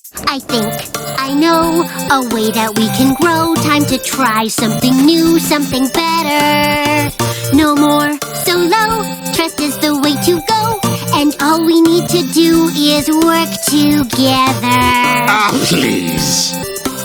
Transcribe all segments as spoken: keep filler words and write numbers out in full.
I think I know a way that we can grow. Time to try something new, something better. No more solo, trust is the way to go. And all we need to do is work together. Ah, please.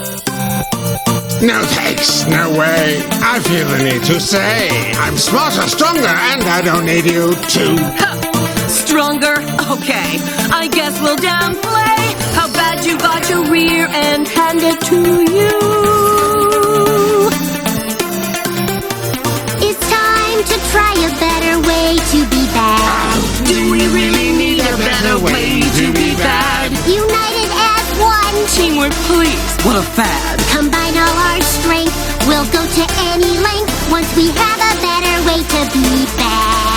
No thanks, no way. I feel the need to say I'm smarter, stronger, and I don't need you to. Stronger? Okay, I guess we'll downplay how bad you got your rear end handed to you. It's time to try a better way to be bad. Do we really need a better way to be bad? United as one. Teamwork, please. What a fad. Combine all our strength. We'll go to any length once we have a better way to be bad.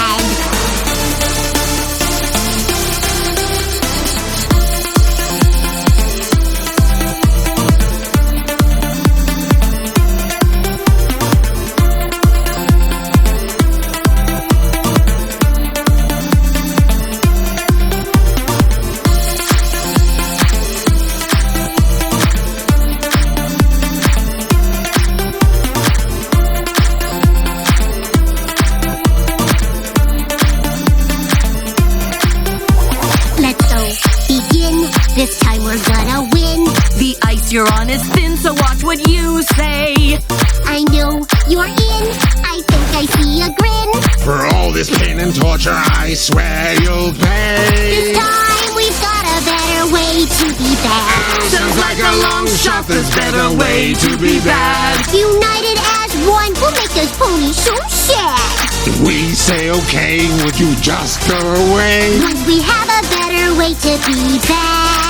This time we're gonna win. The ice you're on is thin, so watch what you say. I know you're in. I think I see a grin. For all this pain and torture, I swear you'll pay. This time we've got a better way to be bad. Sounds like a long shot, there's better way to be bad. United as one, we'll make those ponies so sad. If we say okay, would you just go away? Once we have a better way to be bad.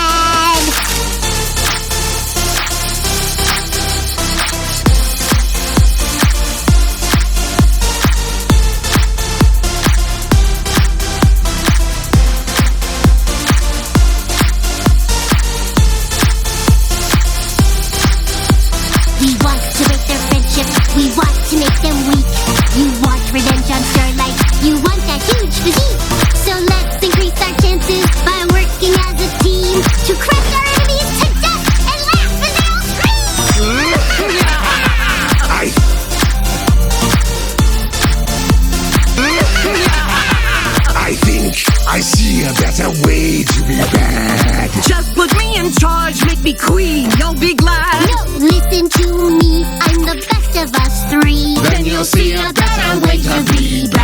We want to break their friendship. We want to make them weak. You want revenge on Starlight. You want that huge physique. So let's increase our chances by working as a team to crush our enemies to death and laugh as they all scream. I... I think I see a better way to be bad. Just put me in charge, make me queen, you'll be glad. No, listen to me. I'm the best of us three. Then you'll see a better way to be